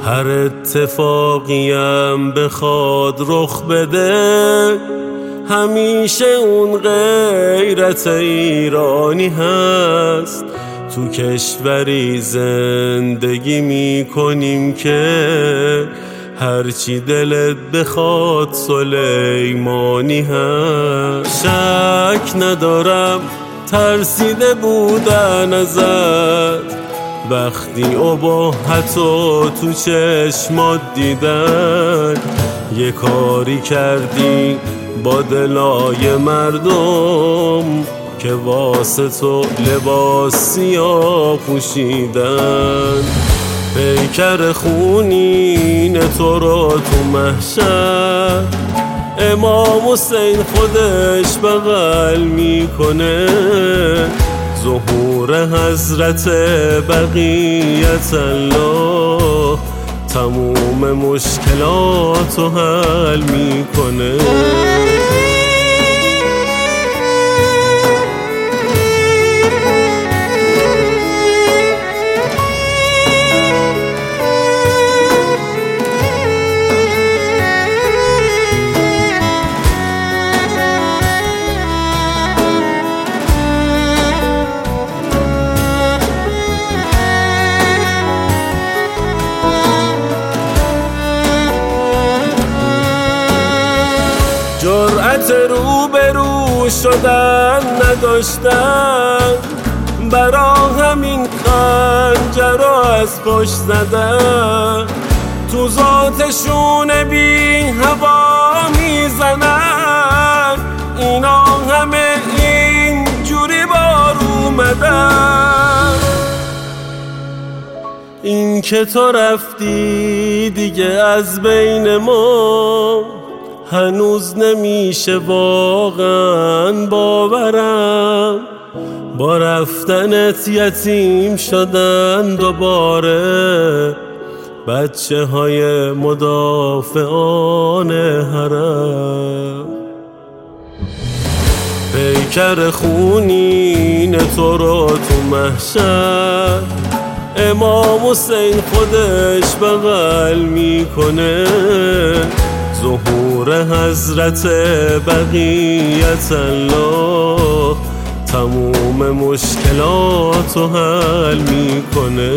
هر اتفاقیم بخواد رخ بده، همیشه اون غیرت ایرانی هست. تو کشوری زندگی میکنیم که هرچی دلت بخواد سلیمانی هست. شک ندارم ترسیده بودن ازت وقتی اباحتو تو چشمات دیدن. یه کاری کردی با دلای مردم که واسه تو لباس سیاه پوشیدن. پیکر خونین تو رو تو محشر امام حسین خودش بغل میکنه. ظهور حضرت بقیت الله تموم مشکلاتو حل میکنه. جرأت روبرو شدن نداشتن، برا همین خنجر رو از پشت زدن. تو ذاتشون بی هوا میزنن، اینا همه اینجوری بار اومدن. این که تو رفتی دیگه از بین ما، هنوز نمیشه واقعا باورم. با رفتنت یتیم شدن دوباره بچه های مدافعان حرم. پیکر خونین تو رو تو محشر امام حسین خودش بغل میکنه. ظهور حضرت بقیت الله تموم مشکلاتو حل میکنه.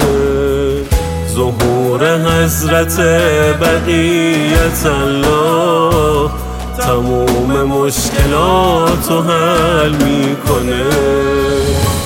ظهور حضرت بقیت الله تموم مشکلاتو حل میکنه.